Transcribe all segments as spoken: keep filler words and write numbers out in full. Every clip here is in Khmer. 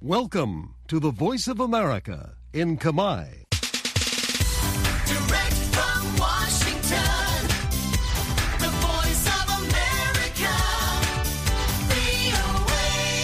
Welcome to the Voice of America in Khmer. Direct from Washington, the Voice of America, វី អូ เอ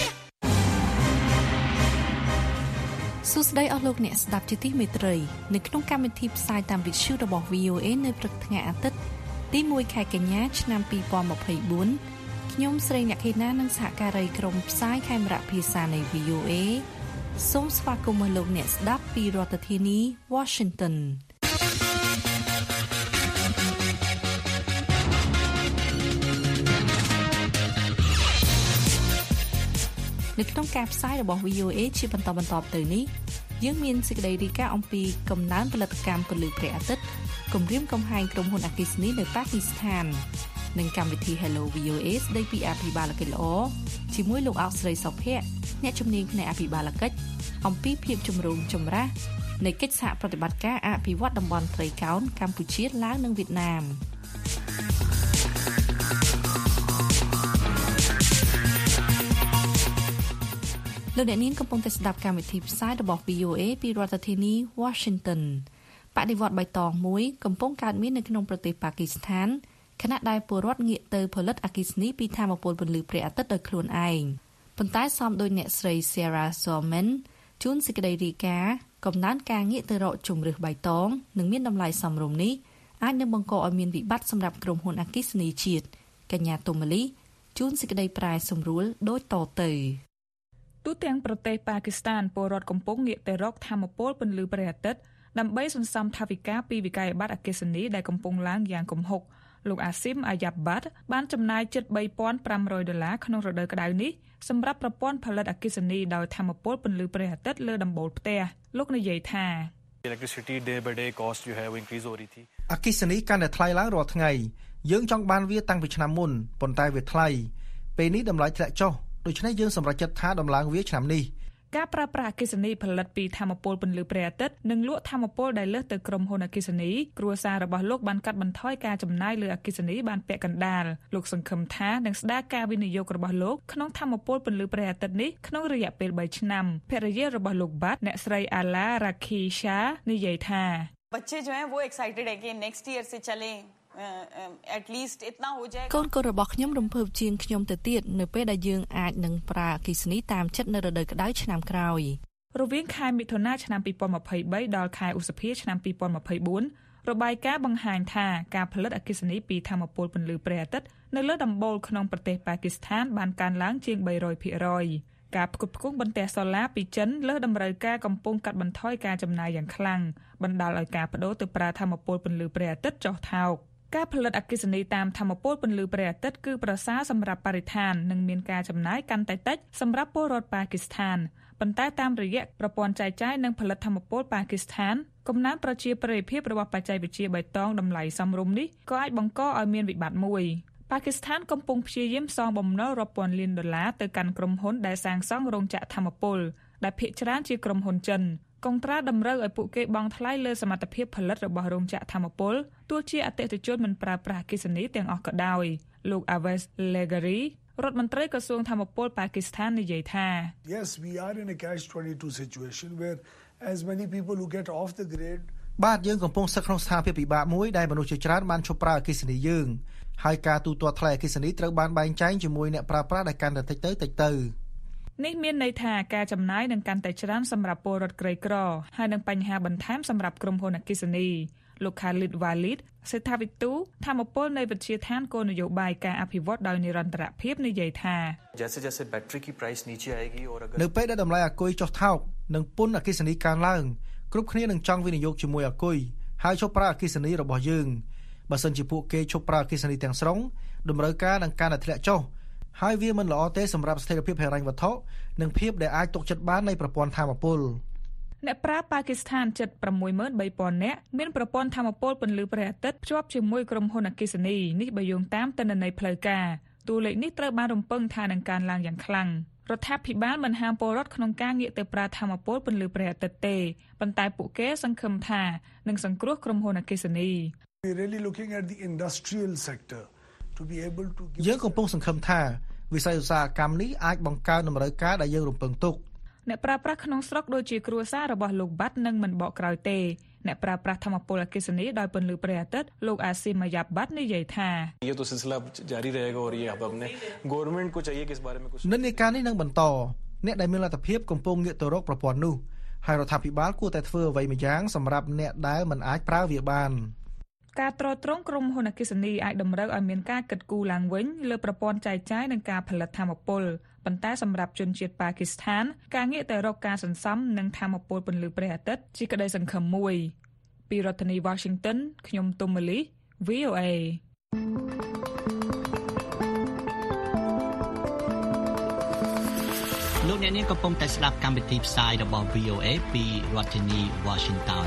សួស្តីអស់លោកអ្នកស្ដាប់ជាទីមេត្រីនៅក្នុងកម្មវិធីផ្សាយតាមវិទ្យុរបស់ វី អូ เอ នៅព្រឹកថ្ងៃអាទិត្យទីមួយខែកញ្ញាឆ្នាំពីរពាន់ម្ភៃបួនខ្ញុំស្រីអ្នកខេណានិងសហការីក្រុមផ្សាយខេមរៈភាសានៃ វី អូ เอ សូមស្វាគមន៍លោកអ្នកស្ដាប់ពីរដ្ឋធានី Washington នៅក្នុងការផ្សាយរបស់ វី អូ เอ ជាបន្តបន្តទៅនេះយើងមានសេចក្តីរាយការណ៍អំពីកំណើនផលិតកម្មពន្លឺព្រះអាទិត្យគម្រាមកំហែងក្រុមហ៊ុនអគ្គិសនីនៅប៉ាគីស្ថាននិងកម្មវិធី Hello វី អូ เอ ស្ដីពីអភិបាលកិច្ចល្អជាមួយលោកអោកស្រីសុភ័ក្រអ្នកជំនាញផ្នែកអភិបាលកិច្ចអំពីភាពជំរុញចម្រាស់នៃកិច្ចសហប្រតិបត្តិការអភិវឌ្ឍតំបន់ត្រីកោណកម្ពុជាឡាវនិងវៀតណាមលោកអ្នកនាងកំពុងតែស្ដាប់កម្មវិធីផ្សាយរបស់ វី អូ เอ ពីរដ្ឋធានី Washington បដិវត្តន៍បៃតងមួយកំពុងកើតមាននៅក្នុងប្រទេសប៉ាគីស្ថានខណៈដែលពលរដ្ឋងាកទៅផលិតអគ្គិសនីពីថាមពលពន្លឺព្រះអាទិត្យដោយខ្លួនឯងប៉ុន្តែសមដោយអ្នកស្រី Sarah Solomon ជួនសេចក្តីរាយការណ៍កំណើនការងាកទៅរកជំរើសបៃតងនិងមានតម្លៃសមរម្យនេះអាចនឹងបង្កឲ្យមានវិបត្តិសម្រាប់ក្រុមហ៊ុនអគ្គិសនីជាតិកញ្ញាតូម៉ាលីជួនសេចក្តីប្រែសម្រួលដូចតទៅទូទាំងប្រទេសប៉ាគីស្ថានពលរដ្ឋកំពុងងាកទៅរកថាមពលពន្លឺព្រះអាទិត្យដើម្បីសន្សំថវិកាពីវិក្កយបត្រអគ្គិសនីដែលកំពុងឡើងយ៉ាងគំហុកលោកអាស៊ីមអាយ៉ាប់បាត់បានចំណាយជិត បីពាន់ប្រាំរយ ដុល្លារក្នុងរដូវក្តៅនេះសម្រាប់ប្រព័ន្ធផលិតអគ្គិសនីដោយថាមពលពន្លឺព្រះអាទិត្យលើដំបូលផ្ទះលោកនិយាយថា Electricity day by day cost you have increase over it អគ្គិសនីកាន់តែថ្លៃឡើងរាល់ថ្ងៃយើងចង់បានវាតាំងពីឆ្នាំមុនប៉ុន្តែវាថ្លៃពេលនេះតម្លៃធ្លាក់ចុះដូច្នេះយើងសម្រេចចិត្តថាដំឡើងវាឆ្នាំនេះការប្រើប្រាស់អគ្គិសនីផលិតពីថាមពលពន្លឺព្រះអាទិត្យនិងលក់ថាមពលដែលលើសទៅក្រុមហ៊ុនអគ្គិសនីគ្រួសាររបស់លោកបានកាត់បន្ថយការចំណាយលើអគ្គិសនីបានពាក់កណ្ដាលលោកសង្ឃឹមថានឹងស្ដារការវិនិយោគរបស់លោកក្នុងថាមពលពន្លឺព្រះអាទិត្យនេះក្នុងរយៈពេលបីឆ្នាំភរិយារបស់លោកបាត់អ្នកស្រីអាឡារ៉ាខីសានិយាយថា बच्चे जो हैं वो एक्साइटेड है कि next year से चले at least इतना हो जाए កូនកូនរបស់ខ្ញុំរំភើបជាងខ្ញុំទៅទៀតនៅពេលដែលយើងអាចនឹងប្រើអគ្គិសនីតាមចិត្តនៅរដូវក្តៅឆ្នាំក្រោយរវាងខែមិថុនាឆ្នាំពីរពាន់ម្ភៃបីដល់ខែឧសភាឆ្នាំពីរពាន់ម្ភៃបួនរបាយការណ៍បង្ហាញថាការផលិតអគ្គិសនីពីថាមពលពន្លឺព្រះអាទិត្យនៅលើដំបូលក្នុងប្រទេសប៉ាគីស្ថានបានកើនឡើងជាង បីរយភាគរយ ការផ្គត់ផ្គង់បន្ទះសូឡាពីចិនលើតម្រូវការកំពុងកាត់បន្ថយការចំណាយយ៉ាងខ្លាំងបណ្ដាលឲ្យការប្តូរទៅប្រើថាមពលពន្លឺព្រះអាទិត្យចុះថោកការផលិតអគ្គិសនីតាមថាមពលពន្លឺព្រះអាទិត្យគឺប្រសើរសម្រាប់បរិស្ថាននិងមានការចំណាយកាន់តែតិចសម្រាប់ពលរដ្ឋប៉ាគីស្ថានប៉ុន្តែតាមរយៈប្រព័ន្ធចែកចាយនិងផលិតថាមពលប៉ាគីស្ថានកំណើនប្រជាប្រិយភាពរបស់បច្ចេកវិទ្យាបៃតងតម្លៃសមរម្យនេះក៏អាចបង្កឲ្យមានវិបត្តិមួយប៉ាគីស្ថានកំពុងព្យាយាមសងបំណុលរាប់ពាន់លានដុល្លារទៅកាន់ក្រុមហ៊ុនដែលសាងសង់រោងចក្រថាមពលដែលភាគច្រើនជាក្រុមហ៊ុនចិនកុងត្រាតម្រូវឲ្យពួកគេបង់ថ្លៃលើសមត្ថភាពផលិតរបស់រោងចក្រថាមពលទោះជាអតិថិជនមិនប្រើប្រាស់អគ្គិសនីទាំងអស់ក៏ដោយលោក Aves Legari រដ្ឋមន្ត្រីក្រសួងថាមពលប៉ាគីស្ថាននិយាយថា Yes, we are in a catch twenty-two situation where as many people who get off the grid បាទយើងកំពុងស្ថិតក្នុងស្ថានភាពពិបាកមួយដែលមនុស្សជាច្រើនបានឈប់ប្រើអគ្គិសនីយើងហើយការទូទាត់ថ្លៃអគ្គិសនីត្រូវបានបែងចែកជាមួយអ្នកប្រើប្រាស់ដែលកាន់តែតិចទៅតិចទៅនេះមានន័យថាការចំណាយនឹងកាន់តែច្រើនសម្រាប់ពលរដ្ឋក្រីក្រហើយនឹងបញ្ហាបន្ថែមសម្រាប់ក្រុមហ៊ុនអគ្គិសនីលោក Khalid Walid សេដ្ឋវិទូថាមពលនៃវិទ្យាឋានគោលនយោបាយការអភិវឌ្ឍដោយនិរន្តរភាពនិយាយថា जैसे जैसे बैटरी की प्राइस नीचे आएगी और अगर នៅពេលដែលតម្លៃអាគុយចុះថោកនិងពន្ធអគ្គិសនីកើនឡើងគ្រប់គ្នានឹងចង់វិនិយោគជាមួយអាគុយហើយឈប់ប្រើអគ្គិសនីរបស់យើងបើសិនជាពួកគេឈប់ប្រើអគ្គិសនីទាំងស្រុងតម្រូវការនឹងកាន់តែធ្លាក់ចុះហើយវាមិនល្អទេសម្រាប់ស្ថិរភាពហិរញ្ញវត្ថុនិងភាពដែលអាចទុកចិត្តបាននៃប្រព័ន្ធថាមពលអ្នកប្រើប៉ាគីស្ថានជិត ប្រាំមួយម៉ឺនបីពាន់ នាក់មានប្រព័ន្ធថាមពលពន្លឺព្រះអាទិត្យភ្ជាប់ជាមួយក្រុមហ៊ុនអគ្គិសនីនេះបើយោងតាមទិន្នន័យផ្លូវការតួលេខនេះត្រូវបានរំពឹងថានឹងកើនឡើងយ៉ាងខ្លាំងរដ្ឋាភិបាលមិនហាមពលរដ្ឋក្នុងការងាកទៅប្រើថាមពលពន្លឺព្រះអាទិត្យទេប៉ុន្តែពួកគេសង្ឃឹមថានឹងសង្គ្រោះក្រុមហ៊ុនអគ្គិសនី We're really looking at the industrial sector to be able to យើងកំពុងសង្ឃឹមថាវិស័យឧស្សាហកម្មនេះអាចបង្កើនតម្រូវការដែលយើងរំពឹងទុកអ្នកប្រើប្រាស់ក្នុងស្រុកដូចជាគ្រួសាររបស់លោកបាត់នឹងមិនបកក្រោយទេអ្នកប្រើប្រាស់ធម្មពលអគ្គិសនីដោយពន្លឺព្រះអាទិត្យលោកអាស៊ីម៉ាយ៉ាប់បាត់និយាយថា ये तो सिलसिला जारी रहेगा और ये अब अपने गवर्नमेंट को चाहिए कि इस बारे में कुछ និន្នាការនេះនឹងបន្តអ្នកដែលមានលទ្ធភាពកំពុងងាកទៅរកប្រព័ន្ធនោះហើយរដ្ឋាភិបាលគួរតែធ្វើអ្វីម្យ៉ាងសម្រាប់អ្នកដែលមិនអាចប្រើវាបានការត្រួតត្រងក្រុមហ៊ុនអគ្គិសនីអាចតម្រូវឲ្យមានការកិត្តគូឡើងវិញលើប្រព័ន្ធចែកចាយនិងការផលិតថាមពលប៉ុន្តែសម្រាប់ជនជាតិប៉ាគីស្ថានការងាកទៅរកការសន្សំនិងថាមពលពន្លឺព្រះអាទិត្យជាក្តីសង្ឃឹមមួយពីរដ្ឋធានី Washington ខ្ញុំទុំម៉ាលី V O A លោកអ្នកនាងកំពុងតែស្ដាប់កម្មវិធីផ្សាយរបស់ V O A ពីរដ្ឋធានី Washington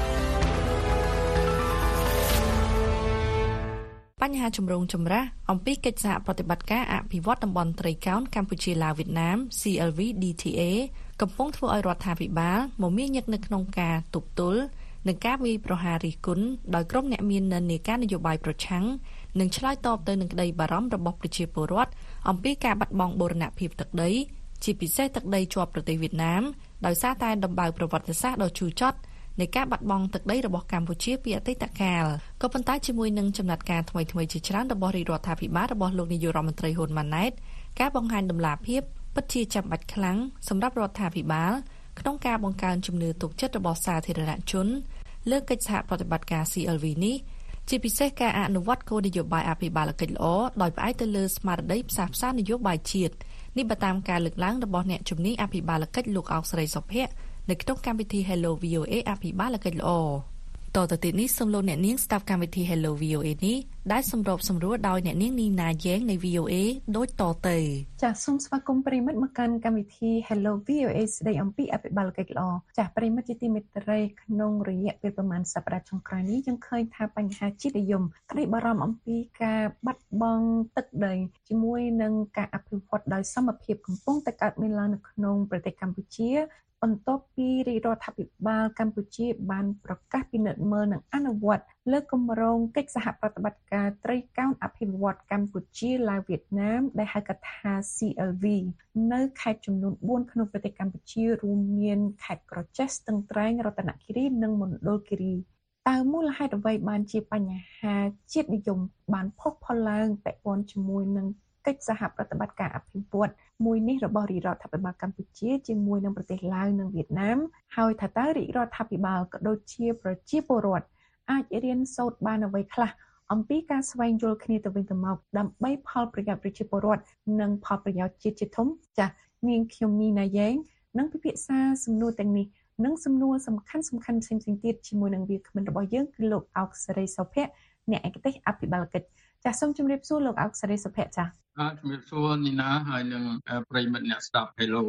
បញ្ហាចម្រូងចម្រាសអំពីកិច្ចសហប្រតិបត្តិការអភិវឌ្ឍតំបន់ត្រីកោណកម្ពុជាឡាវវៀតណាម C L V D T A កំពុងធ្វើឲ្យរដ្ឋាភិបាលមមាញឹកនៅក្នុងការទប់ទល់និងការវាយប្រហាររិះគន់ដោយក្រុមអ្នកមាននិន្នាការនយោបាយប្រឆាំងនិងឆ្លើយតបទៅនឹងក្តីបារម្ភរបស់ប្រជាពលរដ្ឋអំពីការបាត់បង់បូរណភាពទឹកដីជាពិសេសទឹកដីជាប់ប្រទេសវៀតណាមដោយសារតែដំបៅប្រវត្តិសាស្ត្រដ៏ជូរចត់នៃការបាត់បង់ទឹកដីរបស់កម្ពុជាពីអតីតកាលក៏ប៉ុន្តែជាមួយនឹងចំណាត់ការថ្មីៗជាច្រើនរបស់រាជរដ្ឋាភិបាលរបស់លោកនាយករដ្ឋមន្ត្រីហ៊ុនម៉ាណែតការបង្ហាញដំណាភៀបពិតជាចាំបាច់ខ្លាំងសម្រាប់រដ្ឋាភិបាលក្នុងការបង្កើនជំនឿទុកចិត្តរបស់សាធារណជនលើកិច្ចសហប្រតិបត្តិការ C L V នេះជាពិសេសការអនុវត្តគោលនយោបាយអភិបាលកិច្ចល្អដោយផ្អែកទៅលើស្មារតីផ្សះផ្សានយោបាយជាតិនេះបើតាមការលើកឡើងរបស់អ្នកជំនាញអភិបាលកិច្ចលោកអោកស្រីសុភ័ក្រនៅក្នុងកម្មវិធី Hello V O A អភិបាលកិច្ចល្អតទៅទៀតនេះសូមលោកអ្នកនាងស្ដាប់កម្មវិធី Hello V O A នេះដែលសម្របសម្រួលដោយអ្នកនាងនីណាយ៉ែងនៃ V O A ដូចតទៅចាសសូមស្វាគមន៍ប្រិមិត្តមកកាន់កម្មវិធី Hello V O A ស្ដីអំពីអភិបាលកិច្ចល្អចាសប្រិមិត្តជាទីមេត្រីក្នុងរយៈពេលប្រមាណសប្តាហ៍ចុងក្រោយនេះយើងឃើញថាបញ្ហាជាតិនិយមក្តីបារម្ភអំពីការបាត់បង់ទឹកដីជាមួយនឹងការអភិវឌ្ឍដោយសមភាពកំពុងតែកើតមានឡើងនៅក្នុងប្រទេសកម្ពុជាបន្ទាប់ពីរាជរដ្ឋាភិបាលកម្ពុជាបានប្រកាសពិនិត្យមើលនិងអនុវត្តលើគម្រោងកិច្ចសហប្រតិបត្តិការត្រីកោណអភិវឌ្ឍកម្ពុជាឡាវវៀតណាមដែលហៅកាត់ថា C L V នៅខេត្តចំនួនបួនក្នុងប្រទេសកម្ពុជារួមមានខេត្តក្រចេះស្ទឹងត្រែងរតនគិរីនិងមណ្ឌលគិរីតើមូលហេតុអ្វីបានជាបញ្ហាជាតិនិយមបានផុសផុលឡើងពាក់ព័ន្ធជាមួយនឹងកិច្ចសហប្រតិបត្តិការអភិវឌ្ឍមួយនេះរបស់រាជរដ្ឋាភិបាលកម្ពុជាជាមួយនឹងប្រទេសឡាវនិងវៀតណាមហើយថាតើរាជរដ្ឋាភិបាលក៏ដូចជាប្រជាពលរដ្ឋអាចរៀនសូត្របានអ្វីខ្លះអំពីការស្វែងយល់គ្នាទៅវិញទៅមកដើម្បីផលប្រយោជន៍ប្រជាពលរដ្ឋនិងផលប្រយោជន៍ជាតិជាធំចា៎នាងខ្ញុំនីណាយ៉ែងនឹងពិភាក្សាសំណួរទាំងនេះនិងសំណួរសំខាន់សំខាន់ផ្សេងៗទៀតជាមួយនឹងវាគ្មិនរបស់យើងគឺលោកអោកសេរីសុភ័ក្រអ្នកឯកទេសអភិបាលកិច្ចចាសសូមជម្រាបសួរលោកអោកសេរីសុភ័ក្រចាសអរជំរាបសួរនីណាហើយនឹងប្រិយមិត្តអ្នកស្ដាប់ Hello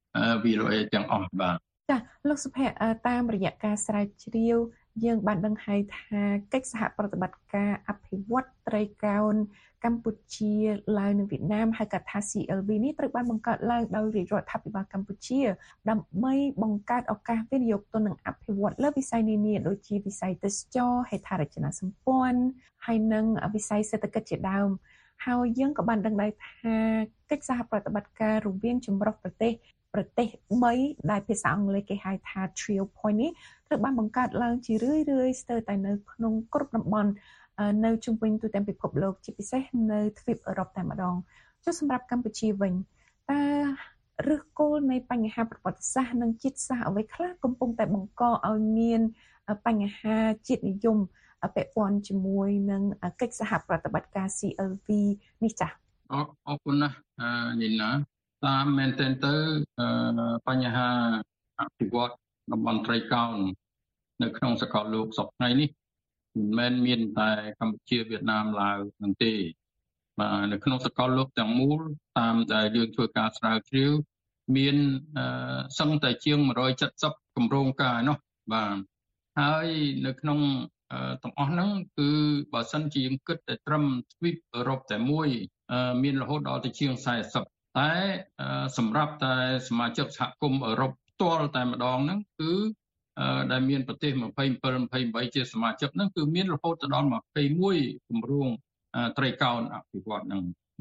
V O A ទាំងអស់បាទចាសលោកសុភ័ក្រតាមរយៈការស្រាវជ្រាវយើងបានដឹងហើយថាកិច្ចសហប្រតិបត្តិការអភិវឌ្ឍត្រីកោណកម្ពុជាឡាវនិងវៀតណាមហៅកាត់ថា C L V នេះត្រូវបានបង្កើតឡើងដោយរាជរដ្ឋាភិបាលកម្ពុជាដើម្បីបង្កើតឱកាសវិនិយោគទុននិងអភិវឌ្ឍលើវិស័យនានាដូចជាវិស័យទេសចរណ៍ហេដ្ឋារចនាសម្ព័ន្ធហើយនិងវិស័យសេដ្ឋកិច្ចជាដើមហើយយើងក៏បានដឹងដែរថាកិច្ចសហប្រតិបត្តិការរវាងចម្រុះប្រទេសប្រទេសបីដែលភាសាអង់គ្លេសគេហៅថា Trio Point នេះត្រូវបានបង្កើតឡើងជារឿយៗស្ទើរតែនៅក្នុងគ្រប់តំបន់នៅជុំវិញទូទាំងពិភពលោកជាពិសេសនៅទ្វីបអឺរ៉ុបតែម្ដងចុះសម្រាប់កម្ពុជាវិញតើឫសគល់នៃបញ្ហាប្រវត្តិសាស្ត្រនិងជាតិសាសន៍អ្វីខ្លះកំពុងតែបង្កឲ្យមានបញ្ហាជាតិនិយមពាក់ព័ន្ធជាមួយនឹងកិច្ចសហប្រតិបត្តិការ C L V នេះចា៎អរអរគុណណាស់នីណាតាមមែនទែនទៅបញ្ហាអភិវឌ្ឍតំបន់ត្រីកោណនៅក្នុងសកលលោកសប្តាហ៍នេះមិនមែនមានតែកម្ពុជាវៀតណាមឡាវនោះទេបាទនៅក្នុងសកលលោកទាំងមូលតាមដែលយើងធ្វើការស្រាវជ្រាវមានសឹងតែជាងone hundred seventyគម្រោងការនោះបាទហើយនៅក្នុងទាំងអស់ហ្នឹងគឺបើសិនជាយើងគិតតែត្រឹមទ្វីបអឺរ៉ុបតែមួយមានរហូតដល់ទៅជាងfortyតែសម្រាប់តែសមាជិកសហគមន៍អឺរ៉ុបផ្ទាល់តែម្ដងហ្នឹងគឺដែលមានប្រទេសtwenty-seven twenty-eightជាសមាជិកហ្នឹងគឺមានរហូតដល់twenty-oneគម្រោងត្រីកោណអភិវឌ្ឍហ្នឹង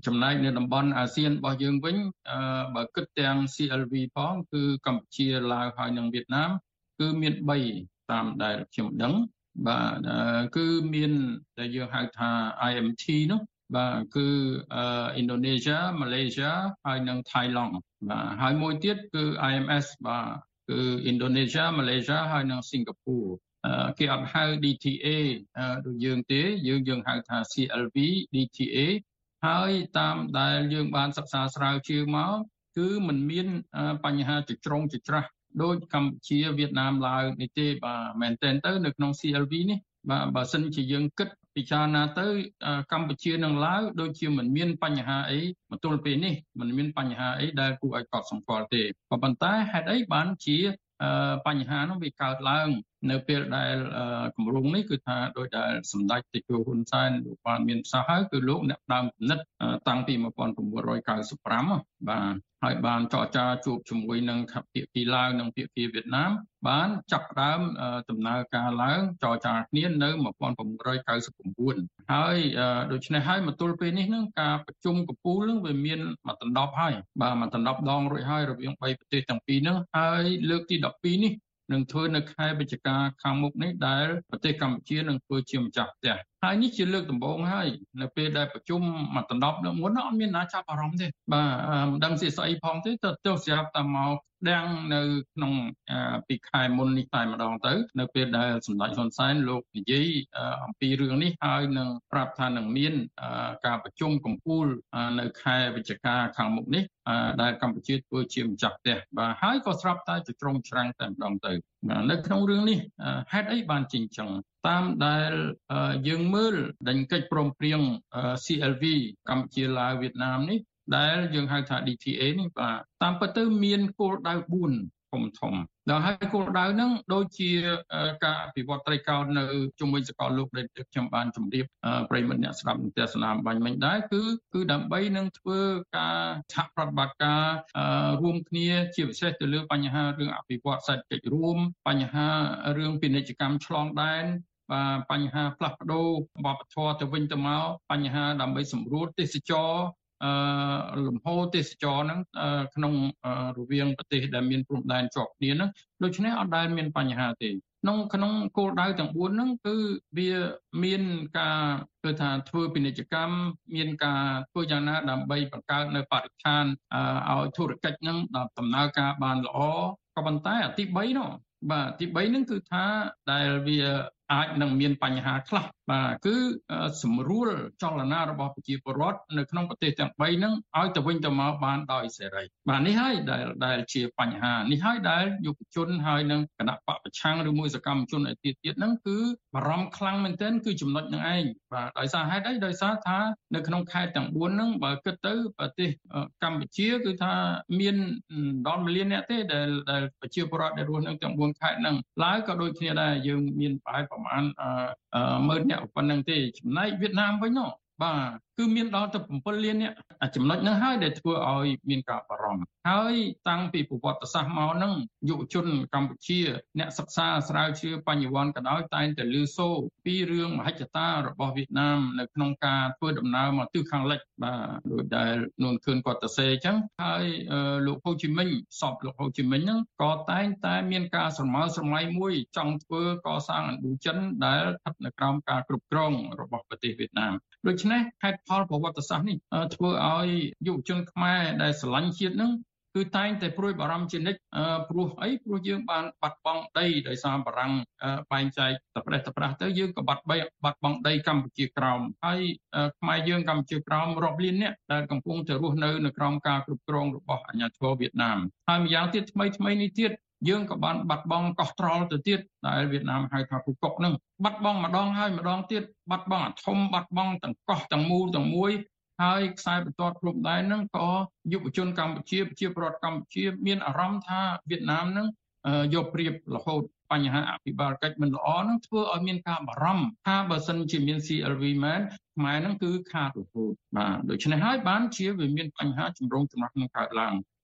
ចំណែកនៅតំបន់អាស៊ានរបស់យើងវិញបើគិតទាំង C L V ផងគឺកម្ពុជាឡាវហើយនិងវៀតណាមគឺមាន3តាមដែលខ្ញុំដឹងបាទគឺមានដែលយើងហៅថា I M T នោះបាទគឺអឺឥណ្ឌូនេស៊ីម៉ាឡេស៊ីហើយនិងថៃឡង់បាទហើយមួយទៀតគឺ I M S បាទគឺឥណ្ឌូនេស៊ីម៉ាឡេស៊ីហើយនិងសិង្ហបុរីគេអត់ហៅ D T A ដូចយើងទេយើងយើងហៅថា C L V D T A ហើយតាមដែលយើងបានសិក្សាស្រាវជ្រាវមកគឺมันមានបញ្ហាចច្រងចច្រាស់ដូចកម្ពុជាវៀតណាមឡាវនេះទេបាទមែនទែនទៅនៅក្នុង C L V នេះបាទបើសិនជាយើងគិតពិចារណាទៅកម្ពុជានិងឡាវដូចជាមិនមានបញ្ហាអីមកទល់ពេលនេះមិនមានបញ្ហាអីដែលគួរឲ្យកត់សម្គាល់ទេក៏ប៉ុន្តែហេតុអីបានជាបញ្ហានោះវាកើតឡើងនៅពេលដែលគម្រោងនេះគឺថាដោយដែលសម្ដេចតេជោហ៊ុនសែនលោកបានមានប្រសាសន៍ហើយគឺលោកអ្នកដើមគំនិតតាំងពីnineteen ninety-fiveបាទហើយបានចរចាជួបជាមួយនឹងភាគីឡាវនិងភាគីវៀតណាមបានចាប់ផ្ដើមដំណើរការឡើងចរចាគ្នានៅnineteen ninety-nineហើយដូច្នេះហើយមកទល់ពេលនេះនឹងការប្រជុំកំពូលនឹងវាមានមួយដណ្ដប់ហើយបាទមួយដណ្ដប់ដងរួចហើយរវាង3ប្រទេសទាំងពីរហ្នឹងហើយលើកទីtwelveនេះនឹងធ្វើនៅខែវិច្ឆិកាខាងមុខនេះដែលប្រទេសកម្ពុជានឹងធ្វើជាម្ចាស់ផ្ទះហើយនេះជាលើកដំបូងហើយនៅពេលដែលប្រជុំមួយដណ្ដប់នៅមុនអត់មានណាចាប់អារម្មណ៍ទេបាទមិនដឹងស្អីផងទេទៅទៅស្រាប់តែមកដាំងនៅក្នុងពីខែមុននេះតែម្ដងទៅនៅពេលដែលសម្ដេចហ៊ុនសែនលោកនិយាយអំពីរឿងនេះហើយនឹងប្រាប់ថានឹងមានការប្រជុំកំពូលនៅខែវិច្ឆិកាខាងមុខនេះដែលកម្ពុជាធ្វើជាម្ចាស់ផ្ទះបាទហើយក៏ស្រាប់តែច្រងច្រាំងតែម្ដងទៅនៅក្នុងរឿងនេះហេតុអីបានជាអញ្ចឹងតាមដែលយើងមើលដេញកិច្ចព្រមព្រៀង C L V កម្ពុជាឡាវវៀតណាមនេះដែលយើងហៅថា D T A នេះបាទតាមពិតទៅមានគោលដៅfourធំធំដល់ហើយគោលដៅហ្នឹងដូចជាការអភិវឌ្ឍត្រីកោណនៅជុំវិញសកលលោកដែលខ្ញុំបានជម្រាបប្រិយមិត្តអ្នកស្ដាប់ទស្សនាបាញ់មិញដែរគឺគឺដើម្បីនឹងធ្វើការសហប្រតិបត្តិការរួមគ្នាជាពិសេសទៅលើបញ្ហារឿងអភិវឌ្ឍសេដ្ឋកិច្ចរួមបញ្ហារឿងពាណិជ្ជកម្មឆ្លងដែនបាទបញ្ហាផ្លាស់ប្ដូរវប្បធម៌ទៅវិញទៅមកបញ្ហាដើម្បីសម្រួលទេសចរអឺលំហូរទេសចរហ្នឹងក្នុងរវាងប្រទេសដែលមានព្រំដែនជាប់គ្នាហ្នឹងដូច្នេះអត់ដែលមានបញ្ហាទេក្នុងក្នុងគោលដៅទាំងfourហ្នឹងគឺវាមានការគឺថាធ្វើពាណិជ្ជកម្មមានការធ្វើយ៉ាងណាដើម្បីបង្កើតនៅបរិស្ថានឲ្យធុរកិច្ចហ្នឹងដំណើរការបានល្អក៏ប៉ុន្តែទីthreeនោះបាទទីthreeហ្នឹងគឺថាដែលវាអាចនឹងមានបញ្ហាខ្លះបាទគឺសម្រួលចលនារបស់ប្រជាពលរដ្ឋនៅក្នុងប្រទេសទាំង3ហ្នឹងឲ្យទៅវិញទៅមកបានដោយសេរីបាទនេះហើយដែលដែលជាបញ្ហានេះហើយដែលយុវជនហើយនឹងគណៈបកប្រឆាំងឬមួយសកម្មជនឯទៀតទៀតហ្នឹងគឺបារម្ភខ្លាំងមែនទែនគឺចំណុចហ្នឹងឯងបាទដោយសារហេតុអីដោយសារថានៅក្នុងខេត្តទាំងfourហ្នឹងបើគិតទៅប្រទេសកម្ពុជាគឺថាមានដល់មួយលានអ្នកទេដែលដែលប្រជាពលរដ្ឋដែលរស់នៅទាំងfourខេត្តហ្នឹងឡើយក៏ដូចគ្នាដែរយើងមានប្រហែលប្រហែលអឺម៉ឺនអ្នកប៉ុណ្ណឹងទេចំណែកវៀតណាមវិញនោះបាទគឺមានដល់ទៅsevenលានអ្នកចំណុចហ្នឹងហើយដែលធ្វើឲ្យមានការបារម្ភហើយតាំងពីប្រវត្តិសាស្ត្រមកហ្នឹងយុវជនកម្ពុជាអ្នកសិក្សាស្រាវជ្រាវបញ្ញវន្តក៏ដោយតែងតែឮសូរពីរឿងមហិច្ឆតារបស់វៀតណាមនៅក្នុងការធ្វើដំណើរមកទិសខាងលិចបាទដោយដែលនួនខឿនគាត់ទៅសេអញ្ចឹងហើយលោកហូជីមិញសពលោកហូជីមិញហ្នឹងក៏តែងតែមានការស្រមើស្រមៃមួយចង់ធ្វើកសាងឥណ្ឌូចិនដែលស្ថិតនៅក្រោមការគ្រប់គ្រងរបស់ប្រទេសវៀតណាមដូច្នេះហេតុផលប្រវត្តិសាស្ត្រនេះធ្វើឲ្យយុវជនខ្មែរដែលស្រឡាញ់ជាតិហ្នឹងគឺតែងតែព្រួយបារម្ភជានិច្ចព្រោះអីព្រោះយើងបានបាត់បង់ដីដោយសារបារាំងបែងចែកតប្រេះតប្រាស់ទៅយើងក៏បាត់បីបាត់បង់ដីកម្ពុជាក្រោមហើយខ្មែរយើងកម្ពុជាក្រោមរាប់លានអ្នកដែលកំពុងតែរស់នៅនៅក្រោមការគ្រប់គ្រងរបស់អាជ្ញាធរវៀតណាមហើយម្យ៉ាងទៀតថ្មីថ្មីនេះទៀតយើងក៏បានបាត់បង់កោះត្រល់ទៅទៀតដែលវៀតណាមហៅថាភូកុកហ្នឹងបាត់បង់ម្ដងហើយម្ដងទៀតបាត់បង់អាធំបាត់បង់ទាំងកោះទាំងមូលទាំងមួយហើយខ្សែបន្ទាត់ព្រំដែនហ្នឹងក៏យុវជនកម្ពុជាប្រជាពលរដ្ឋកម្ពុជាមានអារម្មណ៍ថាវៀតណាមហ្នឹងយកប្រៀបរហូតបញ្ហាអភិបាលកិច្ចមិនល្អហ្នឹងធ្វើឲ្យមានការបារម្ភថាបើសិនជាមាន C L V មែនខ្មែរហ្នឹងគឺខាតរហូតបាទដូច្នេះហើយបានជាវាមានបញ្ហាចម្រូងចម្រាសនឹងកើតឡើង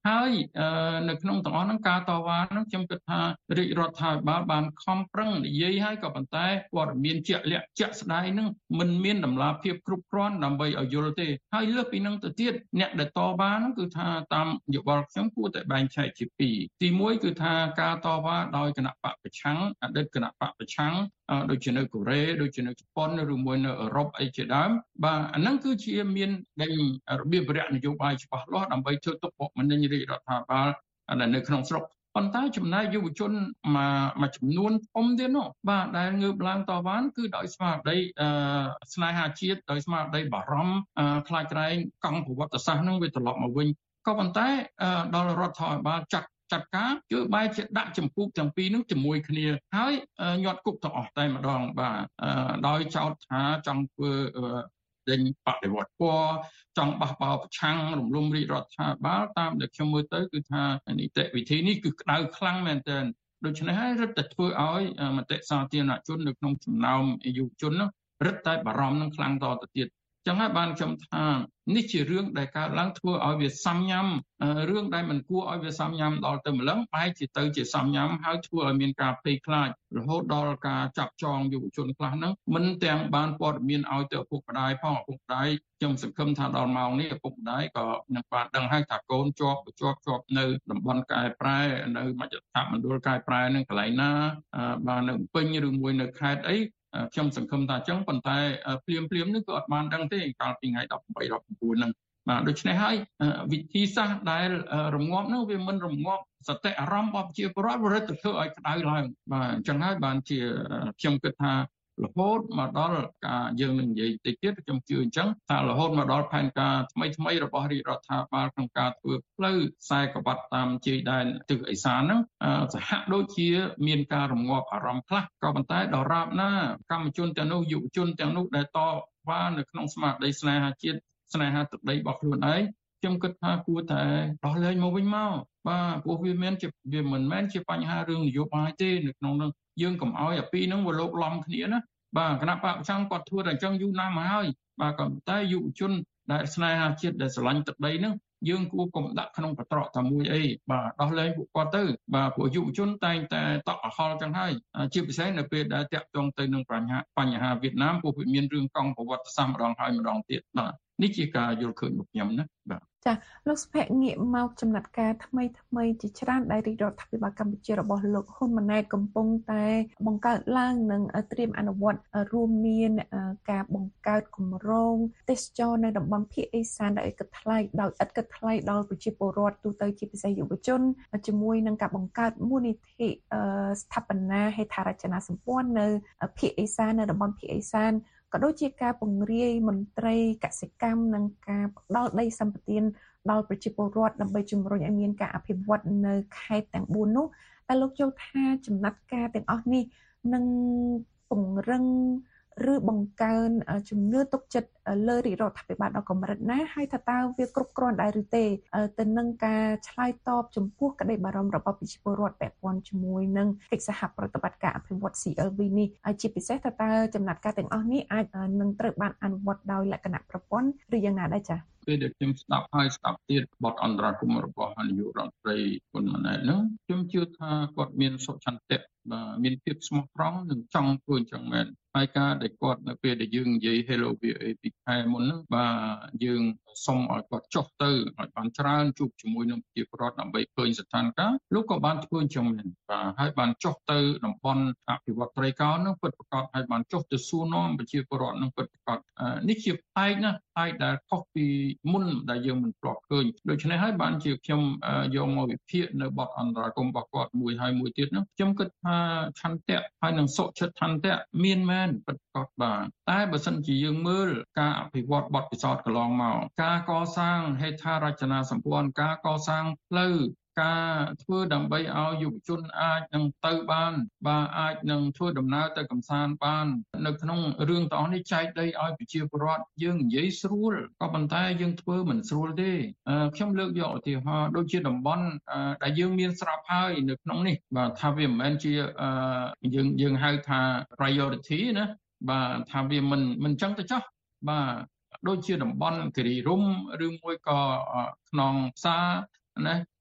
ហើយនៅក្នុងទាំងអស់ហ្នឹងការតវ៉ាហ្នឹងខ្ញុំគិតថារាជរដ្ឋាភិបាលបានខំប្រឹងនិយាយហើយក៏ប៉ុន្តែព័ត៌មានជាក់លាក់ជាក់ស្ដែងហ្នឹងមិនមានតម្លាភាពគ្រប់គ្រាន់ដើម្បីឲ្យយល់ទេហើយលើសពីហ្នឹងទៅទៀតអ្នកដែលតវ៉ាហ្នឹងគឺថាតាមយោបល់ខ្ញុំគួរតែបែងចែកជាពីរទីមួយគឺថាការតវ៉ាដោយគណៈបកប្រឆាំងអតីតគណៈបកប្រឆាំងដូចជានៅកូរ៉េដូចជានៅជប៉ុនឬមួយនៅអឺរ៉ុបអីជាដើមបាទអាហ្នឹងគឺជាមានដេញរបៀបរយៈនយោបាយច្បាស់លាស់ដើម្បីធ្វើទុកបុកម្នេញរាជរដ្ឋាភិបាលនៅក្នុងស្រុកប៉ុន្តែចំណែកយុវជនមួយមួយចំនួនធំទៀតនោះបាទដែលងើបឡើងតវ៉ាគឺដោយស្មារតីស្នេហាជាតិដោយស្មារតីបារម្ភខ្លាចក្រែងកង់ប្រវត្តិសាស្ត្រនឹងវាត្រឡប់មកវិញក៏ប៉ុន្តែដល់រដ្ឋាភិបាលចាត់ចាត់ការគឺបែរជាដាក់ចម្ពោះទាំងពីរនឹងជាមួយគ្នាហើយញាត់គុកទាំងអស់តែម្ដងបាទដោយចោទថាចង់ធ្វើដេញបដិវត្តពណ៌ចង់បះបោប្រឆាំងរំលំរាជរដ្ឋាភិបាលតាមដែលខ្ញុំមើលទៅគឺថានីតិវិធីនេះគឺក្តៅខ្លាំងមែនទែនដូច្នេះហើយរឹតតែធ្វើឲ្យមតិសាធារណជននៅក្នុងចំណោមយុវជននោះរឹតតែបារម្ភនឹងខ្លាំងតទៅទៀតចឹងហើយបានខ្ញុំថានេះជារឿងដែលកើតឡើងធ្វើឲ្យវាសាំញ៉ាំរឿងដែលមិនគួរឲ្យវាសាំញ៉ាំដល់ទៅម្លឹងបែរជាទៅជាសាំញ៉ាំហើយធ្វើឲ្យមានការភ័យខ្លាចរហូតដល់ការចាប់ចងយុវជនខ្លះហ្នឹងមិនទាំងបានព័ត៌មានឲ្យទៅឪពុកម្ដាយផងឪពុកម្ដាយខ្ញុំសង្ឃឹមថាដល់ម៉ោងនេះឪពុកម្ដាយក៏នឹងបានដឹងហើយថាកូនជាប់ជាប់ជាប់នៅតំបន់កែប្រែនៅមជ្ឈមណ្ឌលកែប្រែនឹងកន្លែងណាបាននៅពេញឬមួយនៅខេត្តអីខ្ញុំសង្ឃឹមថាអញ្ចឹងប៉ុន្តែភ្លាមភ្លាមនេះក៏អត់បានដឹងទេកាលពីថ្ងៃដប់ប្រាំដប់ប្រាំ៩ហ្នឹងបាទដូច្នេះហើយវិធីសាស្ត្រដែលរងាប់នោះវាមិនរងាប់សតិអារម្មណ៍របស់ប្រជាពលរដ្ឋវារត់ទៅធ្វើឲ្យក្តៅឡើងបាទអញ្ចឹងហើយបានជាខ្ញុំគិតថារហូតមកដល់ការយើងនឹងនិយាយតិចទៀតខ្ញុំជឿអញ្ចឹងថារហូតមកដល់ផែនការថ្មីថ្មីរបស់រាជរដ្ឋាភិបាលក្នុងការធ្វើផ្លូវខ្សែក្រវ៉ាត់តាមជ័យដែនទិសឦសានហ្នឹងសហដូចជាមានការរងាប់អារម្មណ៍ខ្លះក៏ប៉ុន្តែដល់រាបណាកម្មជនទាំងនោះយុវជនទាំងនោះដែលតវ៉ានៅក្នុងស្មារតីស្នេហាជាតិស្នេហាទឹកដីរបស់ខ្លួនឯងខ្ញុំគិតថាគួរតែដោះលែងមកវិញមកបាទព្រោះវាមានជាវាមិនមែនជាបញ្ហារឿងនយោបាយទេនៅក្នុងនោះយើងកុំឲ្យអាពីរហ្នឹងវាលោកឡំគ្នាណាបាទគណៈបកប្រឆាំងគាត់ធ្វើតែអញ្ចឹងយូរណាស់មកហើយបាទក៏តែយុវជនដែលស្នេហាជាតិដែលស្រឡាញ់ទឹកដីហ្នឹងយើងគួរកុំដាក់ក្នុងបត្រកតែមួយអីបាទដោះលែងពួកគាត់ទៅបាទពួកយុវជនតែងតែតក់អហល់ចឹងហើយជាពិសេសនៅពេលដែលតាក់ទងទៅនឹងបញ្ហាបញ្ហាវៀតណាមពួកវាមានរឿងកង់ប្រវត្តិសាស្ត្រម្ដងហើយម្ដងទៀតបាទនេះជាការយល់ឃើញរបស់ខ្ញុំណាបាទចាលោកសុភ័ក្រងាកមកចំណាត់ការថ្មីថ្មីជាច្រើនដែលរាជរដ្ឋាភិបាលកម្ពុជារបស់លោកហ៊ុនម៉ាណែតកំពុងតែបង្កើតឡើងនិងត្រៀមអនុវត្តរួមមានការបង្កើតគម្រោងទេសចរនៅតំបន់ភាគឦសានដោយឥតគិតថ្លៃដោយឥតគិតថ្លៃដល់ប្រជាពលរដ្ឋទូទៅជាពិសេសយុវជនជាមួយនឹងការបង្កើតមូលនិធិស្ថាបនាហេដ្ឋារចនាសម្ព័ន្ធនៅភាគឦសាននៅតំបន់ភាគឦសានក៏ដូចជាការពង្រាយមន្ត្រីកសិកម្មនិងការផ្ដល់ដីសម្បត្តិដល់ប្រជាពលរដ្ឋដើម្បីជំរុញឲ្យមានការអភិវឌ្ឍនៅខេត្តទាំងបួននោះតែលោកយល់ថាចំណាត់ការទាំងអស់នេះនឹងពង្រឹងឬបង្កើនជំនឿទុកចិត្តលើរាជរដ្ឋាភិបាលដល់កម្រិតណាហើយថាតើវាគ្រប់គ្រាន់ដែរឬទេទៅនឹងការឆ្លើយតបចំពោះក្តីបារម្ភរបស់ប្រជាពលរដ្ឋពាក់ព័ន្ធជាមួយនឹងកិច្ចសហប្រតិបត្តិការអភិវឌ្ឍ ซี អែល វី នេះជាពិសេសថាតើចំណាត់ការទាំងអស់នេះអាចនឹងត្រូវបានអនុវត្តដោយលក្ខណៈប្រព័ន្ធឬយ៉ាងណាដែរចា៎ពេលដែលខ្ញុំស្ដាប់ហើយស្ដាប់ទៀតបទអន្តរាគមន៍របស់នាយករដ្ឋមន្ត្រីហ៊ុនម៉ាណែតនោះខ្ញុំជឿថាគាត់មានសុឆន្ទៈបាទមានភាពស្មោះត្រង់និងចង់ធ្វើអញ្ចឹងមែនហើយការដែលគាត់នៅពេលដែលយើងនិយាយ Hello វី អូ អេ ពីខែមុនហ្នឹងបាទយើងសុំឲ្យគាត់ចុះទៅឲ្យបានច្រើនជួបជាមួយនឹងប្រជាពលរដ្ឋដើម្បីឃើញស្ថានភាពលោកក៏បានធ្វើអញ្ចឹងមែនបាទហើយបានចុះទៅតំបន់អភិវឌ្ឍត្រីកោណហ្នឹងពិតប្រាកដហើយបានចុះទៅសួរនាំប្រជាពលរដ្ឋហ្នឹងពិតប្រាកដនេះជាផ្នែកណាផ្នែកដែលខុសពីមុនដែលយើងមិនធ្លាប់ឃើញដូច្នេះហើយបានជាខ្ញុំយកមកវិភាគនៅបទអន្តរាគមន៍របស់គាត់មួយហើយមួយទៀតហ្នឹងខ្ញុំគិតថាឆន្ទៈហើយនឹងសុឆន្ទៈមានមែនពិតប្រាកដបាទតែបើសិនជាយើងមើលការអភិវឌ្ឍបទពិសោធន៍កន្លងមកការកសាងហេដ្ឋារចនាសម្ព័ន្ធការកសាងផ្លូវការធ្វើដើម្បីឲ្យយុវជនអាចនឹងទៅបានបាទអាចនឹងធ្វើដំណើរទៅកំសាន្តបាននៅក្នុងរឿងទាំងអស់នេះចែកដីឲ្យប្រជាពលរដ្ឋយើងនិយាយស្រួលក៏ប៉ុន្តែយើងធ្វើមិនស្រួលទេខ្ញុំលើកយកឧទាហរណ៍ដូចជាតំបន់ដែលយើងមានស្រាប់ហើយនៅក្នុងនេះបាទថាវាមិនមែនជាយើងយើងហៅថា priority ណាបាទថាវាមិនមិនចឹងទៅចោះបាទដូចជាតំបន់គិរីរម្យឬមួយក៏ខ្នងផ្សារណា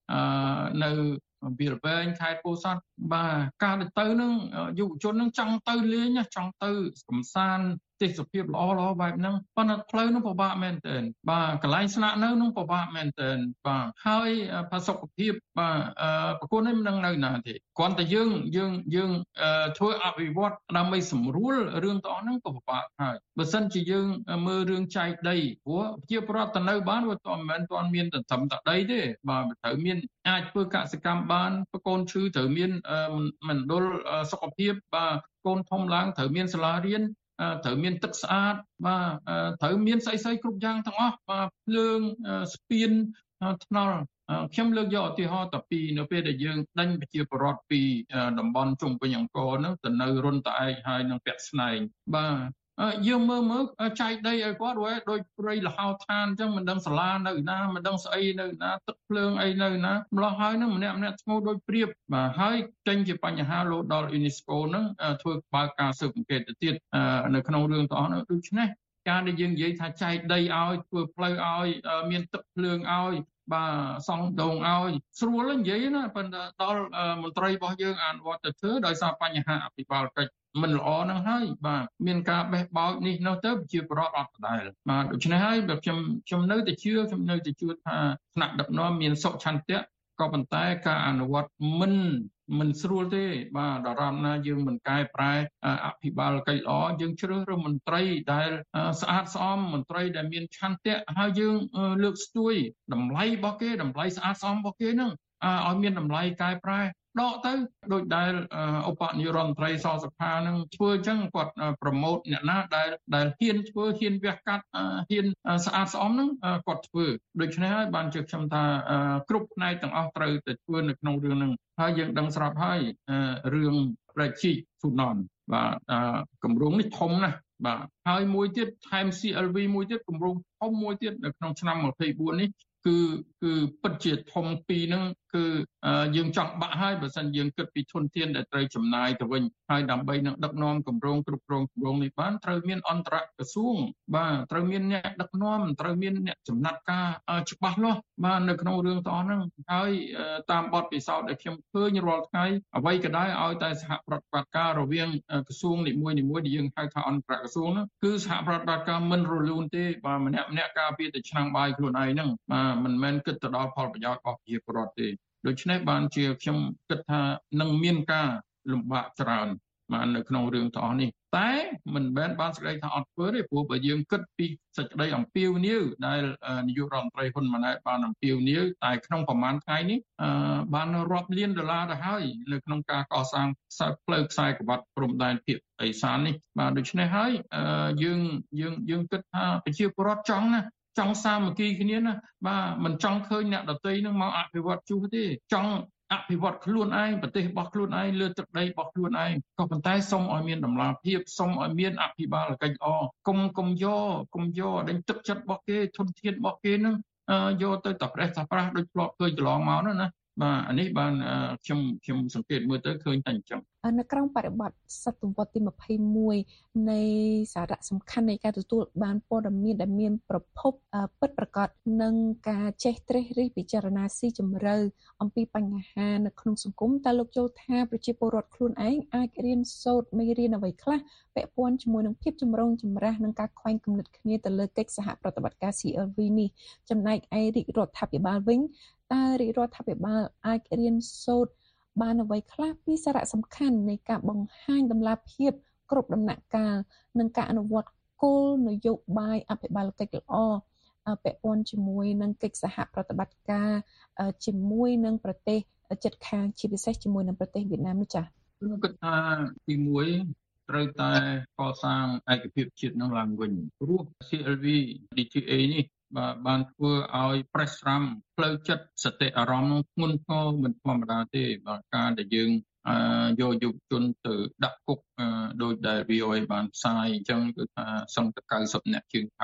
អឺនៅវាលវែងខេត្តពោធិ៍សាត់បាទការទៅនឹងយុវជននឹងចង់ទៅលេងចង់ទៅកំសាន្តទេសភាពល្អល្អបែបហ្នឹងប៉ុន្តែផ្លូវនោះពិបាកមែនទែនបាទកន្លែងស្នាក់នៅនោះពិបាកមែនទែនបាទហើយប្រសុខភាពបាទប្រគុណនេះមិនដឹងនៅណាទេគ្រាន់តែយើងយើងយើងធ្វើអភិវឌ្ឍដើម្បីសម្រួលរឿងទាំងអស់ហ្នឹងក៏ពិបាកហើយបើសិនជាយើងមើលរឿងចែកដីព្រោះជាប្រវត្តិនៅបានវាមិនមែនទាន់មានតែត្រឹមតែដីទេបាទត្រូវមានអាចធ្វើកសិកម្មបានប្រកូនឈឺត្រូវមានមណ្ឌលសុខភាពបាទកូនធំឡើងត្រូវមានសាលារៀនត្រូវមានទឹកស្អាតបាទត្រូវមានស្អីស្អីគ្រប់យ៉ាងទាំងអស់បាទភ្លើងស្ពានថ្នល់ខ្ញុំលើកយកឧទាហរណ៍តែពីនៅពេលដែលយើងដេញប្រជាពលរដ្ឋពីតំបន់ជុំវិញអង្គរនោះទៅនៅរុនត្អែកហើយនឹងពាក់ស្នែងបាទយើងមើលមើលចែកដីឲ្យគាត់រួចដូចព្រៃលហោឋានអញ្ចឹងមិនដឹងសាលានៅណាមិនដឹងស្អីនៅណាទឹកភ្លើងអីនៅណាម្លោះហើយនឹងម្នាក់ម្នាក់ឈ្មោះដូចព្រៀបបាទហើយចេញជាបញ្ហាលោដល់ UNESCO ហ្នឹងធ្វើបើកការស៊ើបអង្កេតទៅទៀតនៅក្នុងរឿងទាំងអស់នោះដូច្នេះការដែលយើងនិយាយថាចែកដីឲ្យធ្វើផ្លូវឲ្យមានទឹកភ្លើងឲ្យបាទសង់ដងឲ្យស្រួលនិយាយណាប៉ុន្តែដល់មន្ត្រីរបស់យើងអនុវត្តទៅធ្វើដោយសារបញ្ហាអភិបាលកិច្ចមិនល្អហ្នឹងហើយបាទមានការបេះបោចនេះនោះទៅជាប្រវត្តិអត់ដដែលបាទដូច្នេះហើយបើខ្ញុំខ្ញុំនៅតែជឿខ្ញុំនៅតែជឿថាថ្នាក់ដឹកនាំមានសុឆន្ទៈក៏ប៉ុន្តែការអនុវត្តមិនមិនស្រួលទេបាទដរាបណាយើងមិនកែប្រែអភិបាលកិច្ចល្អយើងជ្រើសរើសមន្ត្រីដែលស្អាតស្អំមន្ត្រីដែលមានឆន្ទៈហើយយើងលើកស្ទួយតម្លៃរបស់គេតម្លៃស្អាតស្អំរបស់គេហ្នឹងឲ្យមានតម្លៃកែប្រែដកទៅដូចដែលឧបនាយករដ្ឋមន្ត្រីសសុខានឹងធ្វើអញ្ចឹងគាត់ប្រម៉ូទអ្នកណាដែលដែលហ៊ានធ្វើហ៊ានវះកាត់ហ៊ានស្អាតស្អំហ្នឹងគាត់ធ្វើដូច្នេះហើយបានជាខ្ញុំថាគ្រប់ផ្នែកទាំងអស់ត្រូវតែធ្វើនៅក្នុងរឿងហ្នឹងហើយយើងដឹងស្រាប់ហើយរឿងប្រជាស៊ូណនបាទគម្រោងនេះធំណាស់បាទហើយមួយទៀតថែម C L V មួយទៀតគម្រោងធំមួយទៀតនៅក្នុងឆ្នាំยี่สิบสี่នេះគឺគឺពិតជាធំពីរហ្នឹងគឺយើងចង់បាក់ហើយបើសិនយើងគិតពីធនធានដែលត្រូវចំណាយទៅវិញហើយដើម្បីនឹងដឹកនាំគម្រោងគ្រប់គ្រងគម្រោងនេះបានត្រូវមានអន្តរក្រសួងបាទត្រូវមានអ្នកដឹកនាំត្រូវមានអ្នកចំណាត់ការច្បាស់លាស់បាទនៅក្នុងរឿងទាំងអស់ហ្នឹងហើយតាមបទពិសោធន៍ដែលខ្ញុំឃើញរាល់ថ្ងៃអ្វីក៏ដោយឲ្យតែសហប្រតិបត្តិការរវាងក្រសួងនីមួយៗដែលយើងហៅថាអន្តរក្រសួងហ្នឹងគឺសហប្រតិបត្តិការមិនរលូនទេបាទម្នាក់ម្នាក់ការពារតែឆ្នាំងបាយខ្លួនឯងហ្នឹងបាទមិនមែនគិតទៅដល់ផលប្រយោជន៍របស់ប្រជាពលរដ្ឋទេដូច្នេះបានជាខ្ញុំគិតថានឹងមានការលំបាកច្រើនបាទនៅក្នុងរឿងទាំងអស់នេះតែមិនមែនបានសេចក្តីថាអត់ធ្វើទេព្រោះបើយើងគិតពីសេចក្តីអំពាវនាវដែលនាយករដ្ឋមន្ត្រីហ៊ុនម៉ាណែតបានអំពាវនាវតែក្នុងប្រមាណថ្ងៃនេះបានរាប់លានដុល្លារទៅហើយនៅក្នុងការកសាងខ្សែផ្លូវខ្សែក្រវ៉ាត់ព្រំដែនភាគឦសាននេះបាទដូច្នេះហើយយើងយើងយើងគិតថាប្រជាពលរដ្ឋចង់ណាចង់សាមគ្គីគ្នាណាបាទមិនចង់ឃើញអ្នកដទៃនឹងមកអភិវឌ្ឍជួសទេចង់អភិវឌ្ឍខ្លួនឯងប្រទេសរបស់ខ្លួនឯងលើទឹកដីរបស់ខ្លួនឯងក៏ប៉ុន្តែសូមឲ្យមានតម្លាភាពសូមឲ្យមានអភិបាលកិច្ចល្អកុំកុំយកកុំយកដេញទឹកចិត្តរបស់គេធនធានរបស់គេនឹងយកទៅតប្រេះតប្រាស់ដូចធ្លាប់ឃើញកន្លងមកនោះណាបាទអានេះបានខ្ញុំខ្ញុំសង្កេតមើលទៅឃើញតែអញ្ចឹងនៅក្នុងបរិបទសតវត្សទីยี่สิบเอ็ดនៃសារៈសំខាន់នៃការទទួលបានព័ត៌មានដែលមានប្រភពពិតប្រាកដនិងការចេះត្រិះរិះពិចារណាស៊ីជម្រៅអំពីបញ្ហានៅក្នុងសង្គមតើលោកយល់ថាប្រជាពលរដ្ឋខ្លួនឯងអាចរៀនសូត្រមេរៀនអ្វីខ្លះពាក់ព័ន្ធជាមួយនឹងភាពចម្រូងចម្រាសនិងការខ្វែងគំនិតគ្នាទៅលើកិច្ចសហប្រតិបត្តិការ C L V នេះចំណែកឯរាជរដ្ឋាភិបាលវិញតើរាជរដ្ឋាភិបាលអាចរៀនសូត្របានអ្វីខ្លះពីសារៈសំខាន់នៃការបង្ហាញតម្លាភាពគ្រប់ដំណាក់កាលនិងការអនុវត្តគោលនយោបាយអភិបាលកិច្ចល្អពាក់ព័ន្ធជាមួយនឹងកិច្ចសហប្រតិបត្តិការជាមួយនឹងប្រទេសជិតខាងជាពិសេសជាមួយនឹងប្រទេសវៀតណាមនេះចា៎ខ្ញុំគិតថាទីមួយត្រូវតែកសាងឯកភាពជាតិនឹងឡើងវិញព្រោះ C L V D T A នេះបាទបានធ្វើឲ្យ press ស្រាំផ្លូវចិត្តសតិអារម្មណ៍ធ្ងន់ធ្ងរមិនធម្មតាទេបាទការដែលយើងយកយុវជនទៅដាក់គុកដោយដែល V O A បានផ្សាយអញ្ចឹងគឺថាសឹងតែ九十នាក់ជាងហើយ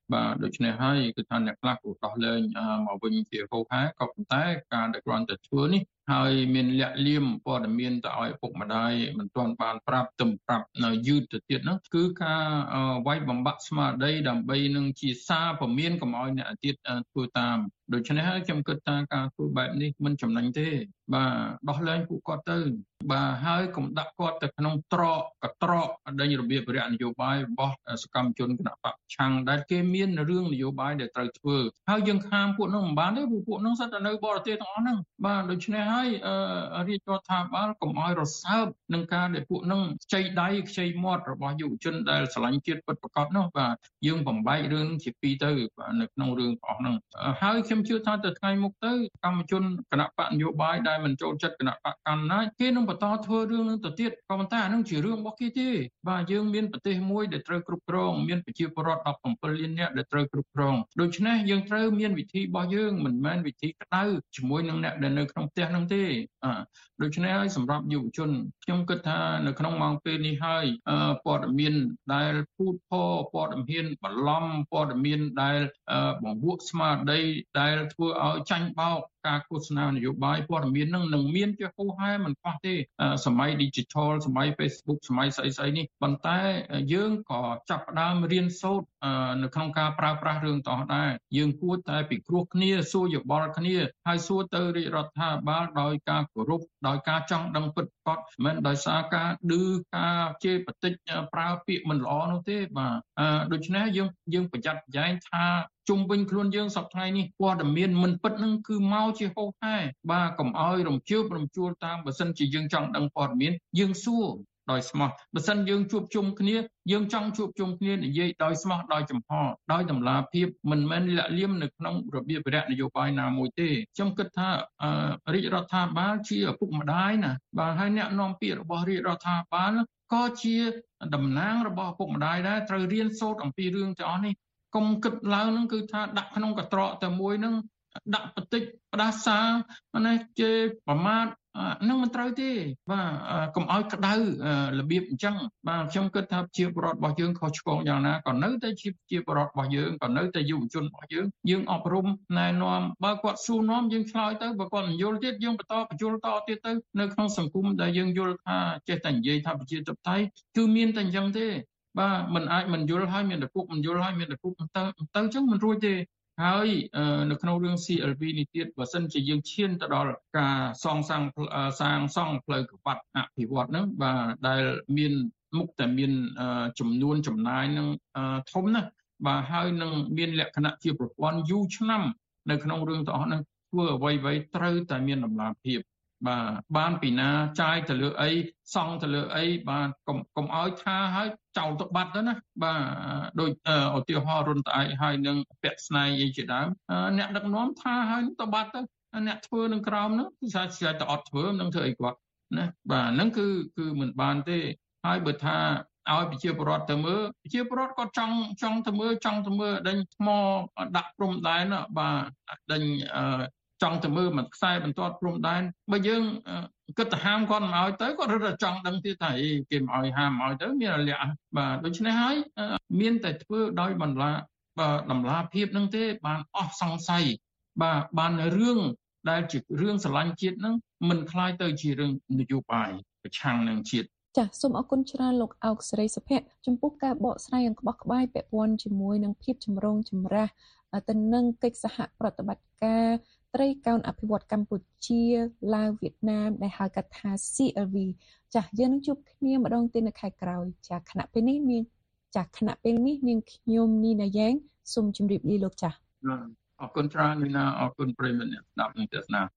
បាទដូច្នេះហើយគឺថាអ្នកខ្លះក៏ដោះលែងមកវិញជាហូរហែក៏ប៉ុន្តែការដែលគ្រាន់តែធ្វើនេះហើយមានលាក់លៀមព័ត៌មានទៅឲ្យឪពុកម្ដាយមិនទាន់បានប្រាប់ទៅប្រាប់នៅយឺតទៅទៀតហ្នឹងគឺការវាយបំបាក់ស្មារតីដើម្បីនឹងជាសារពមៀនកុំឲ្យអ្នកទៀតធ្វើតាមដូច្នេះហើយខ្ញុំគិតថាការធ្វើបែបនេះមិនចំណេញទេបាទដោះលែងពួកគាត់ទៅបាទហើយកុំដាក់គាត់ទៅក្នុងត្រកកត្រកដេញរបៀបរយៈនយោបាយរបស់សកម្មជនគណបកឆាំងដែលគេមានរឿងនយោបាយដែលត្រូវធ្វើហើយយើងខាមពួកនោះមិនបានទេពួកនោះសិតតែនៅបរទេសទាំងអស់ហ្នឹងបាទដូច្នេះហើយរាជរដ្ឋាភិបាលកុំឲ្យរសើបនឹងការដែលពួកនោះខ្ចីដៃខ្ចីមាត់របស់យុវជនដែលស្រឡាញ់ជាតិពិតប្រាកដនោះបាទយើងបំបែករឿងជាពីរទៅនៅក្នុងរឿងអស់ហ្នឹងហើយខ្ញុំជឿថាទៅថ្ងៃមុខទៅកម្មជនគណបកនយោបាយដែលមិនចូលចិត្តគណបកកណ្ដាលគេនឹងបន្តធ្វើរឿងនឹងទៅទៀតក៏ប៉ុន្តែអានឹងជារឿងរបស់គេទេបាទយើងមានប្រទេសមួយដែលត្រូវគ្រប់គ្រងមានប្រជាពលរដ្ឋដប់ប្រាំពីរលាននាក់ដែលត្រូវគ្រប់គ្រងដូច្នេះយើងត្រូវមានវិធីរបស់យើងមិនមែនវិធីក្តៅជាមួយនឹងអ្នកដែលនៅក្នុងផ្ទះនឹងទេអឺដូច្នេះហើយសម្រាប់យុវជនខ្ញុំគិតថានៅក្នុងម៉ោងពេលនេះហើយព័ត៌មានដែលពូតផព័ត៌មានបន្លំព័ត៌មានដែលបង្វក់ស្មារតីដែលធ្វើឲ្យចាញ់បោកការឃោសនានយោបាយព័ត៌មាននឹងនឹងមានជាហូរហែមិនខ្វះទេសម័យ digital សម័យ Facebook សម័យស្អីស្អីនេះប៉ុន្តែយើងក៏ចាប់ផ្ដើមរៀនសូត្រនៅក្នុងការប្រើប្រាស់រឿងតោះដែរយើងគួរតែពិគ្រោះគ្នាសួរយោបល់គ្នាហើយសួរទៅរាជរដ្ឋាភិបាលដោយការគោរពដោយការចង់ដឹងពិតប្រាកដមិនដោយសារការឌឺការជេរបតិចប្រើពាក្យមិនល្អនោះទេបាទដូច្នេះយើងយើងប្រយ័ត្នប្រយែងថាជុំវិញខ្លួនយើងសប្តាហ៍នេះព័ត៌មានមិនពិតនឹងគឺមកជាហូរហែបាទកុំឲ្យរំជើបរំជួលតាមបើសិនជាយើងចង់ដឹងព័ត៌មានយើងសួរដោយស្មោះបើសិនយើងជួបជុំគ្នាយើងចង់ជួបជុំគ្នានិយាយដោយស្មោះដោយចំហដោយតម្លាភាពមិនមែនលាក់លៀមនៅក្នុងរបៀបវរៈនយោបាយណាមួយទេខ្ញុំគិតថារាជរដ្ឋាភិបាលជាឪពុកម្ដាយណាបាទហើយអ្នកនាំពាក្យរបស់រាជរដ្ឋាភិបាលក៏ជាតំណាងរបស់ឪពុកម្ដាយដែរត្រូវរៀនសូត្រអំពីរឿងទាំងអស់នេះកុំគិតឡើងហ្នឹងគឺថាដាក់ក្នុងកត្រកតែមួយហ្នឹងដាក់បន្តិចផ្ដាសាណាជេរប្រមាថហ្នឹងមិនត្រូវទេបាទកុំឲ្យក្តៅរបៀបអញ្ចឹងបាទខ្ញុំគិតថាជាបរិបទរបស់យើងខុសឆ្គងយ៉ាងណាក៏នៅតែជាជាបរិបទរបស់យើងក៏នៅតែយុវជនរបស់យើងយើងអប់រំណែនាំបើគាត់សួរនាំយើងឆ្លើយទៅបើគាត់មិនយល់ទៀតយើងបន្តបញ្យល់តទៀតទៅនៅក្នុងសង្គមដែលយើងយល់ថាចេះតែនិយាយថាប្រជាធិបតេយ្យគឺមានតែអញ្ចឹងទេបាទមិនអាចមិនយល់ហើយមានតែពុកមិនយល់ហើយមានតែពុកទៅទៅអញ្ចឹងមិនរួចទេហើយនៅក្នុងរឿង C L V នេះទៀតបើសិនជាយើងឈានទៅដល់ការសងសាងសាងសង់ផ្លូវក្បាត់អភិវឌ្ឍហ្នឹងបាទដែលមានមុខតែមានចំនួនចំណាយនឹងធំណាស់បាទហើយនឹងមានលក្ខណៈជាប្រព័ន្ធយូរឆ្នាំនៅក្នុងរឿងទាំងអស់ហ្នឹងធ្វើអ្វីៗត្រូវតែមានតម្លាភាពបាទបានពីណាចាយទៅលើអីសង់ទៅលើអីបាទកុំកុំឲ្យថាឲ្យចោលទៅបាត់ទៅណាបាទដូចឧទាហរណ៍រុនត្អែកហើយនឹងពាក់ស្នែងអីជាដើមអ្នកដឹកនាំថាឲ្យទៅបាត់ទៅអ្នកធ្វើនឹងក្រោមនោះគឺថាស្អាតតែអត់ធ្វើនឹងធ្វើអីគាត់ណាបាទហ្នឹងគឺគឺមិនបានទេហើយបើថាឲ្យប្រជាពលរដ្ឋទៅមើលប្រជាពលរដ្ឋគាត់ចង់ចង់ទៅមើលចង់ទៅមើលដេញថ្មដាក់ព្រំដែនបាទដេញចង់ទៅមើលមួយខ្សែបន្ទាត់ព្រំដែនបើយើងគិតទៅហាមគាត់មិនឲ្យទៅគាត់រត់តែចង់ដឹងទៀតថាអីគេមិនឲ្យហាមឲ្យទៅមានលក្ខបាទដូច្នេះហើយមានតែធ្វើដោយបន្លាបាទតម្លាភាពនឹងទេបានអស់សង្ស័យបាទបានរឿងដែលជារឿងស្រឡាញ់ជាតិនឹងមិនคล้ายទៅជារឿងនយោបាយប្រឆាំងនឹងជាតិចាសសូមអរគុណច្រើនលោកអោកសេរីសុភ័ក្រចំពោះការបកស្រាយយ៉ាងក្បោះក្បាយពាក់ព័ន្ធជាមួយនឹងភាពចម្រូងចម្រាសទៅនឹងកិច្ចសហប្រតិបត្តិការត្រីកោណអភិវឌ្ឍកម្ពុជាឡាវវៀតណាមដែលហៅកាត់ថា C L V ចាសយើងនឹងជួបគ្នាម្ដងទៀតនៅខែក្រោយចាសគណៈពេលនេះមានចាសគណៈពេលនេះនាងខ្ញុំនីណាយ៉ាងសូមជម្រាបលាលោកចាសអរគុណច្រើននីណាអរគុណប្រិយមិត្តអ្នកស្ដាប់និងទស្សនា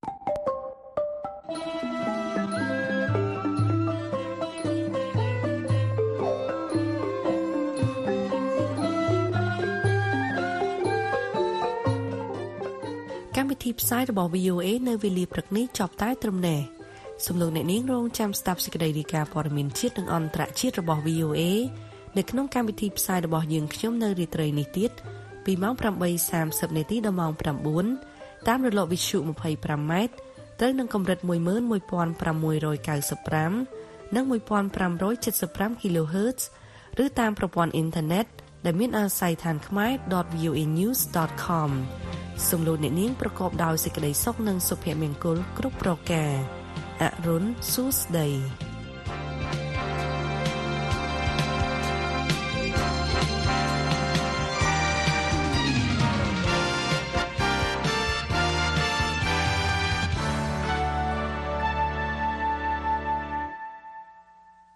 កម្មវិធីផ្សាយរបស់ V O A នៅវេលាព្រឹកនេះចប់តែត្រឹមនេះសូមលោកអ្នកនាងរងចាំស្ដាប់សេចក្តីរាយការណ៍ព័ត៌មានជាតិនិងអន្តរជាតិរបស់ V O A នៅក្នុងកម្មវិធីផ្សាយរបស់យើងខ្ញុំនៅរាត្រីនេះទៀតពីម៉ោង ប្រាំបីសាមសិប នាទីដល់ម៉ោង ប្រាំបួន តាមរលកវិទ្យុ ยี่สิบห้า ម៉ែត្រត្រូវនឹងកម្រិត một nghìn một trăm sáu mươi lăm និង một nghìn năm trăm七mươi lăm គីឡូហឺត ឬតាមប្រព័ន្ធអ៊ីនធឺណិតដែលមានអាស័យដ្ឋានខ្មែរ ដត វី អូ អេ ញូស ដត ខម សូមលោកអ្នកនាងប្រកបដោយសេចក្តីសុខនិងសុភមង្គលគ្រប់ប្រការអរុនសួស្តី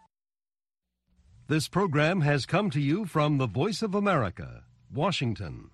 This program has come to you from the Voice of America, Washington.